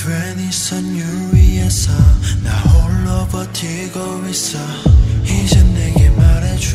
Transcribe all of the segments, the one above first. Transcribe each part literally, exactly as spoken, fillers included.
된 이 선율 위에서 나 홀로 버티고 있어. 이제 내게 말해줘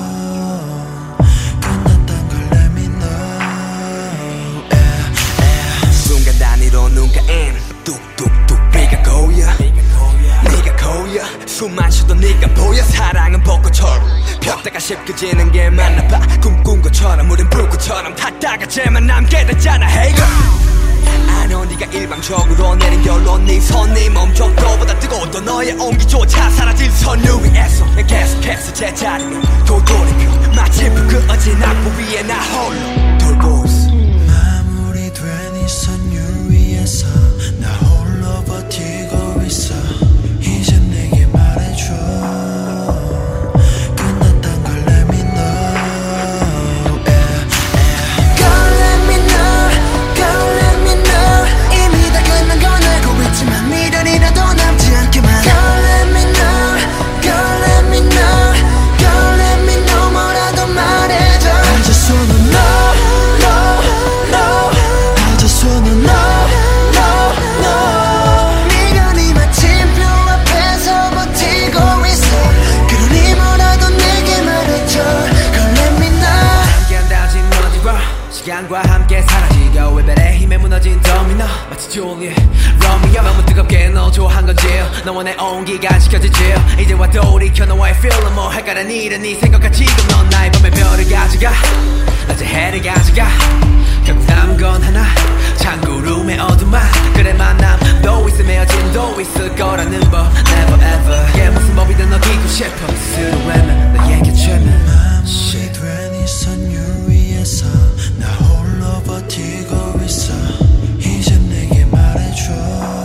끝났단 걸 let me know. yeah, yeah. 순간 단위로 눈가엔 뚝뚝뚝 네가 고여 네가 고여 숨만 쉬도 네가 보여. 사랑은 벚꽃처럼 폈다가 쉽게 지는 게 맞나봐. 꿈꾼 것처럼 우린 불꽃처럼 탔다가 쟤만 남게 됐잖아. Hey girl, I know 네가 일방적으로 내린 결론. 네 손이 멈춰도보다 뜨거웠던 너의 온기조차 사라질 선유 위에서 난 계속해서 제자리로 돌돌이켜. 마침표 그 어진 악보 위에 나 홀로 돌고 있어. 마무리된 이 선율 위에서 나 홀로 버티고 있어. 이제 내게 말해줘 끝났단 걸 let me know. yeah, yeah. Girl let me know, girl let me know. 이미 다 끝난 건 알고 있지만 미련이라도 남지 않게만. Girl let me know, girl let me know, girl let me know. 뭐라도 말해줘. I just wanna know, know, know. I just wanna know, know, know. 미련이 마침표 앞에서 버티고 있어. 그러니 뭐라도 내게 말해줘. Girl let me know. 함께 한다진 먼지와 시간과 함께 사라지고 외벨의 힘에 무너진 도미노. 마치 줄리엣 로미오. 너무 뜨겁게 너 좋아한 건지 너와 내 온기가 지켜지지. 이제와 돌이켜 너와의 feel은 뭐 할까란 일은 네 생각까지도. 넌 나의 밤의 별을 가져가 낮의 해를 가져가. 결국 남은 건 하나 창구룸의 어둠만. 그래 만남도 있음 헤어짐도 있을 거라는 법 never ever. 이게 무슨 법이든 넘기고 싶어. 스스로 외면 나에게 죄면. 마무리된 이 선율 위에서 나 홀로 버티고 있어. 이제 내게 말해줘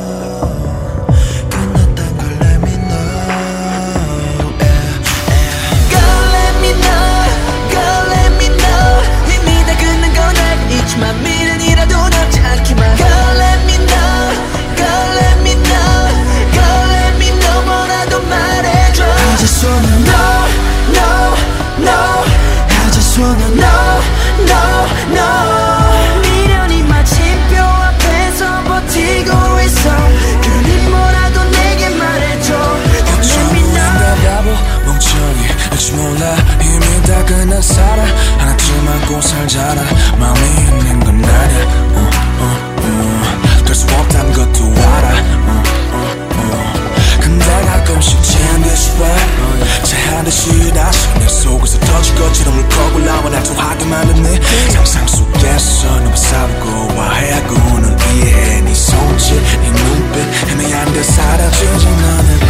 끝났단 걸 let me know. yeah, yeah. Girl let me know, girl let me know. 이미 다 끝난 건 알고 있지만 미련이라도 남지 않기만. Girl let me know, girl let me know, girl let me know. 뭐라도 말해줘. I just wanna know, know, know. I just wanna know, know, know. 미련이 마침표 앞에서 버티고 있어. 그러니 뭐라도 내게 말해줘. Let me know. 바보 멍청이 알지 몰라. 이미 다 끝난 사랑 하나쯤 안고 살잖아. 마음이 있는 건 아냐. 어, 어, 어. 될 수 없단 것도 알아. 어, 어, 어. 근데 가끔씩 취한 듯이 왜 체한 듯이 다시 내 속에서 터질 것처럼 울컥 올라와 날 토하게 만든 네 상상 속에서 너무 싸우고 와해하고 널 이해해. 네 손짓 네 눈빛 애매한 듯 사라지진 않을까.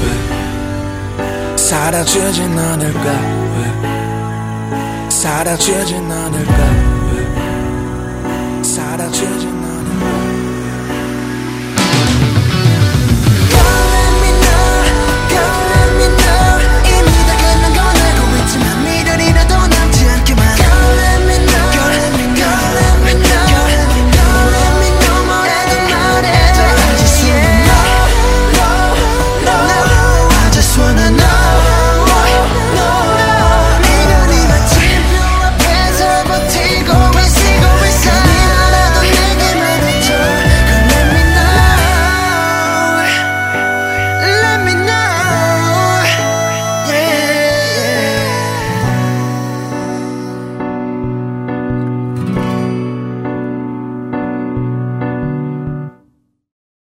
왜 사라지진 않을까. 왜 사라지진 않을까. 왜 사라지진